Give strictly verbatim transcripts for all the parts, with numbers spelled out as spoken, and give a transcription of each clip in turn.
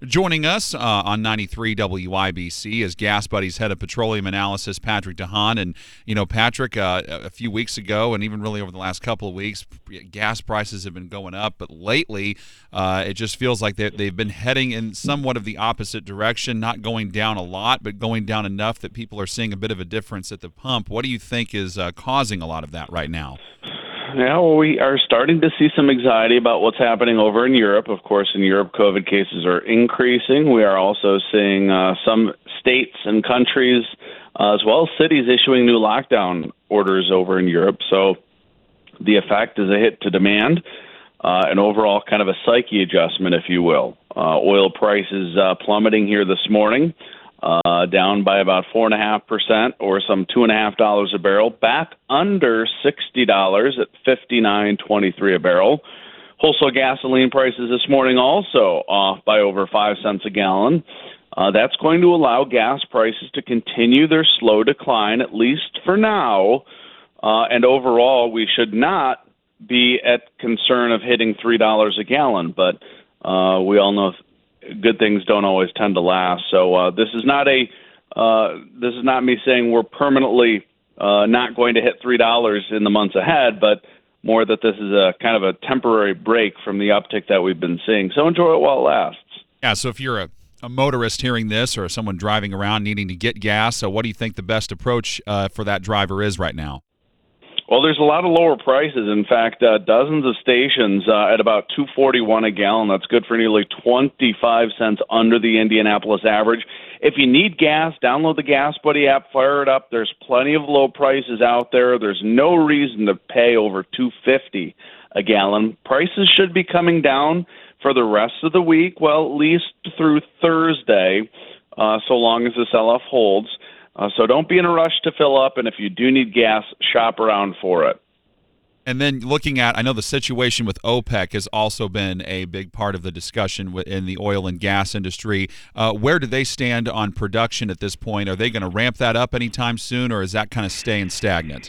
Joining us uh, on ninety-three W I B C is Gas Buddy's head of petroleum analysis, Patrick DeHaan. And, you know, Patrick, uh, a few weeks ago, and even really over the last couple of weeks, gas prices have been going up. But lately, uh, it just feels like they, they've been heading in somewhat of the opposite direction, not going down a lot, but going down enough that people are seeing a bit of a difference at the pump. What do you think is uh, causing a lot of that right now? Yeah, well, we are starting to see some anxiety about what's happening over in Europe. Of course, in Europe, COVID cases are increasing. We are also seeing uh, some states and countries, uh, as well as cities, issuing new lockdown orders over in Europe. So the effect is a hit to demand, uh, an overall kind of a psyche adjustment, if you will. Uh, oil prices uh, plummeting here this morning. Uh, down by about four and a half percent, or some two and a half dollars a barrel, back under sixty dollars at fifty nine twenty three a barrel. Wholesale gasoline prices this morning also off by over five cents a gallon. Uh, that's going to allow gas prices to continue their slow decline, at least for now. Uh, and overall, we should not be at concern of hitting three dollars a gallon, but uh, we all know good things don't always tend to last. So uh, this is not a uh, this is not me saying we're permanently uh, not going to hit three dollars in the months ahead, but more that this is a kind of a temporary break from the uptick that we've been seeing. So enjoy it while it lasts. Yeah. So if you're a, a motorist hearing this, or someone driving around needing to get gas, so what do you think the best approach uh, for that driver is right now? Well, there's a lot of lower prices. In fact, uh, dozens of stations uh, at about two forty-one a gallon. That's good for nearly twenty-five cents under the Indianapolis average. If you need gas, download the Gas Buddy app, fire it up. There's plenty of low prices out there. There's no reason to pay over two fifty a gallon. Prices should be coming down for the rest of the week, well, at least through Thursday, uh, so long as the sell-off holds. Uh, so don't be in a rush to fill up, and if you do need gas, shop around for it. And then looking at, I know the situation with OPEC has also been a big part of the discussion in the oil and gas industry. Uh, where do they stand on production at this point? Are they going to ramp that up anytime soon, or is that kind of staying stagnant?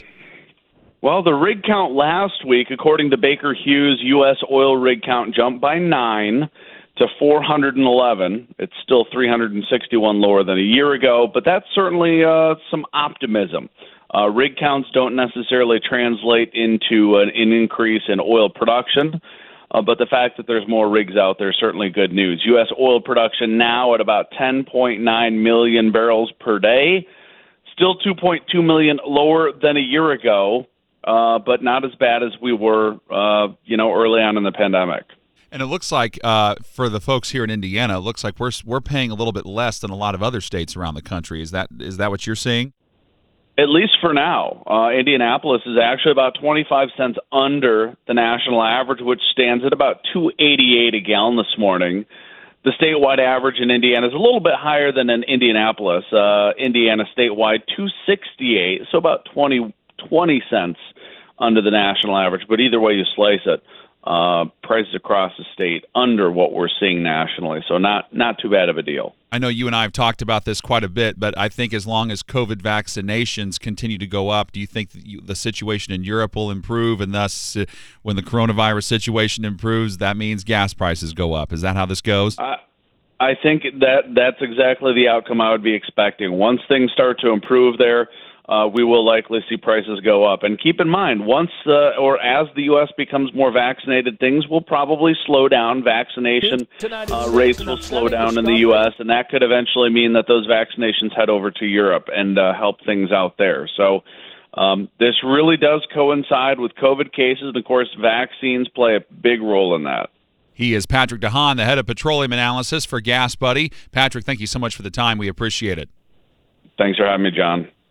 Well, the rig count last week, according to Baker Hughes, U S oil rig count jumped by nine to four hundred eleven. It's still three hundred sixty-one lower than a year ago, but that's certainly uh, some optimism. Uh, rig counts don't necessarily translate into an, an increase in oil production, uh, but the fact that there's more rigs out there is certainly good news. U S oil production now at about ten point nine million barrels per day, still two point two million lower than a year ago, uh, but not as bad as we were, uh, you know, early on in the pandemic. And it looks like uh, for the folks here in Indiana, it looks like we're we're paying a little bit less than a lot of other states around the country. Is that is that what you're seeing? At least for now. Uh, Indianapolis is actually about twenty-five cents under the national average, which stands at about two eighty-eight a gallon this morning. The statewide average in Indiana is a little bit higher than in Indianapolis. Uh, Indiana statewide, two sixty-eight, so about twenty, twenty cents under the national average. But either way you slice it, Uh, prices across the state under what we're seeing nationally, so not not too bad of a deal. I know you and I have talked about this quite a bit, but I think as long as COVID vaccinations continue to go up, do you think that you, the situation in Europe will improve, and thus uh, when the coronavirus situation improves, that means gas prices go up? Is that how this goes? I, I think that that's exactly the outcome I would be expecting. Once things start to improve there, Uh, we will likely see prices go up. And keep in mind, once uh, or as the U S becomes more vaccinated, things will probably slow down. Vaccination uh, rates will slow down in the U S, and that could eventually mean that those vaccinations head over to Europe and uh, help things out there. So um, this really does coincide with COVID cases, and of course, vaccines play a big role in that. He is Patrick DeHaan, the head of petroleum analysis for Gas Buddy. Patrick, thank you so much for the time. We appreciate it. Thanks for having me, John.